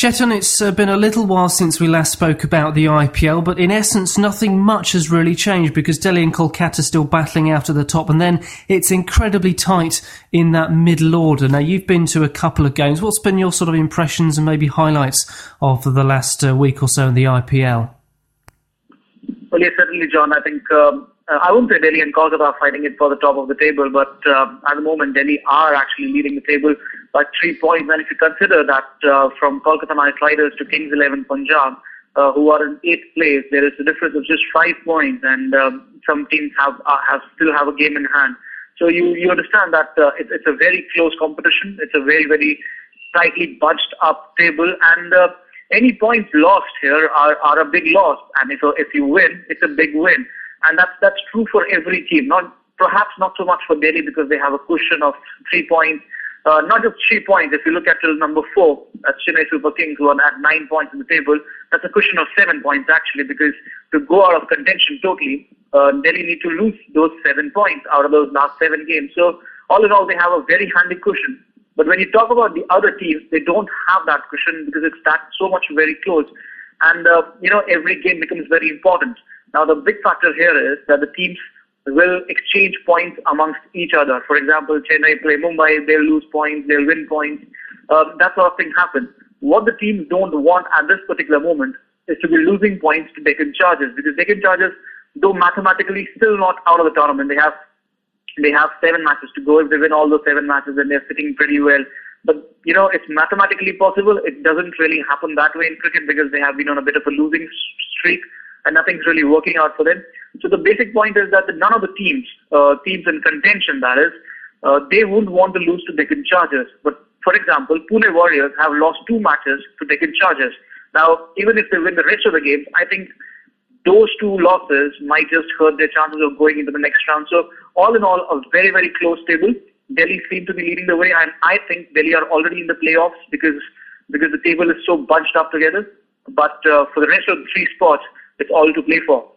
Chetan, it's been a little while since we last spoke about the IPL, but in essence, nothing much has really changed because Delhi and Kolkata are still battling out at the top, and then it's incredibly tight in that middle order. Now, you've been to a couple of games. What's been your sort of impressions and maybe highlights of the last week or so in the IPL? Well, yes, certainly, John. I think I wouldn't say Delhi and Kolkata are fighting it for the top of the table, but at the moment, Delhi are actually leading the table by 3 points. And if you consider that from Kolkata Knight Riders to Kings 11 Punjab, who are in 8th place, there is a difference of just 5 points, and some teams still have a game in hand. So you understand that it's a very close competition. It's a very, very tightly bunched up table, and any points lost here are a big loss. And if you win, it's a big win. And that's true for every team. Perhaps not so much for Delhi because they have a cushion of 3 points. Not just 3 points. If you look at till number 4, that's Chennai Super Kings, who are at 9 points in the table. That's a cushion of 7 points actually, because to go out of contention totally, Delhi need to lose those 7 points out of those last 7 games. So all in all, they have a very handy cushion. But when you talk about the other teams, they don't have that cushion because it's that so much very close. And every game becomes very important. Now the big factor here is that the teams will exchange points amongst each other. For example, Chennai play Mumbai, they'll lose points, they'll win points. That sort of thing happens. What the teams don't want at this particular moment is to be losing points to Deccan Chargers, because Deccan Chargers, though mathematically still not out of the tournament, they have 7 matches to go. If they win all those 7 matches, then they're sitting pretty well. But, it's mathematically possible. It doesn't really happen that way in cricket because they have been on a bit of a losing streak and nothing's really working out for them. So the basic point is that none of the teams in contention, that is, they wouldn't want to lose to Deccan Chargers. But, for example, Pune Warriors have lost 2 matches to Deccan Chargers. Now, even if they win the rest of the games, I think those 2 losses might just hurt their chances of going into the next round. So, all in all, a very, very close table. Delhi seem to be leading the way, and I think Delhi are already in the playoffs because the table is so bunched up together. But for the rest of the 3 spots, it's all to play for.